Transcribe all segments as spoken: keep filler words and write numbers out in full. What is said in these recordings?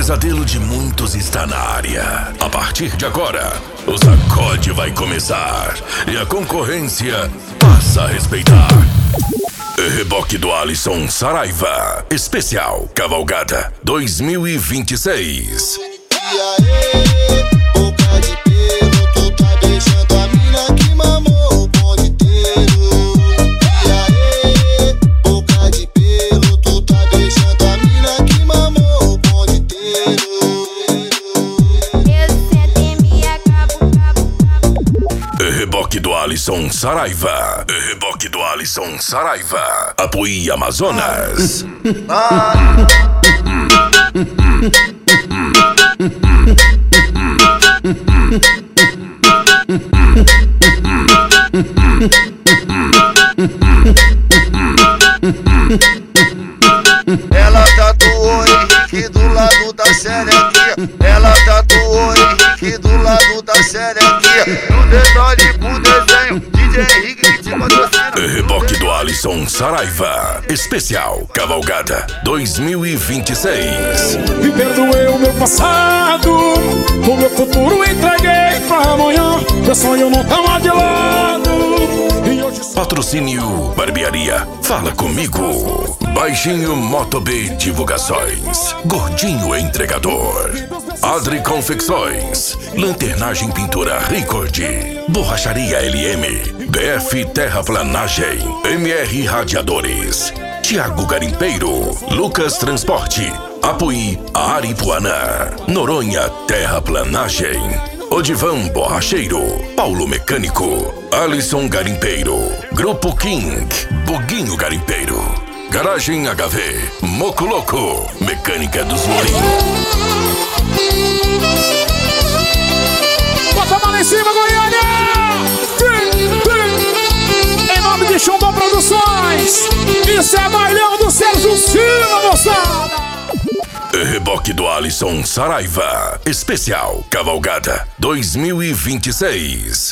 pesadelo de muitos está na área. A partir de agora, o sacode vai começar e a concorrência passa a respeitar. Reboque do Alisson Saraiva, especial Cavalgada dois mil e vinte e seis. E aí, boca de pelo, tu tá beijando a mina que mamou o bonde inteiro. E aí, boca de pelo, tu tá beijando a mina que mamou o bonde inteiro. Eu sento e me acabo, cabo, cabo. Reboque do Alisson Saraiva. Reboque do Alisson Saraiva. Apoie Amazonas. Ah. Ela tatuou Henrique do lado da serequinha. Ela tatuou Henrique do lado da serequinha. No detalhe pro desenho, D J Henrique que te patrocina. Reboque do Alisson Saraiva, especial Cavalgada dois mil e vinte e seis. Me perdoei o meu passado, o meu futuro entreguei pra amanhã. Meu sonho não tá mais de lado. E hoje sou... Patrocínio Barbearia Fala Comigo. Baixinho Motob Divulgações. Gordinho Entregador. Adri Confecções. Lanternagem Pintura Record. Borracharia L M. B F Terraplanagem. M R Radiadores. Tiago Garimpeiro. Lucas Transporte. Apoie Aripuanã. Noronha Terraplanagem. Odivan Borracheiro. Paulo Mecânico. Alisson Garimpeiro. Grupo King. Buguinho Garimpeiro. Garagem H V. Moco Louco. Mecânica dos Morim. Bota a mão lá em cima, Goiânia! Em nome de Chumbão Produções. Isso é bailão do Sérgio Silva, moçada! Reboque do Alisson Saraiva, especial Cavalgada dois mil e vinte e seis.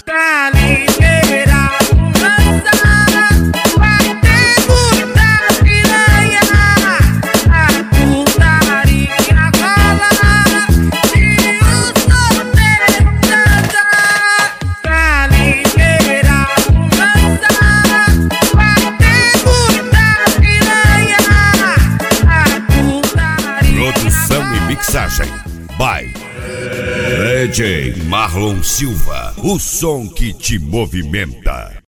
Produção e mixagem by D J Marlon Silva, o som que te movimenta.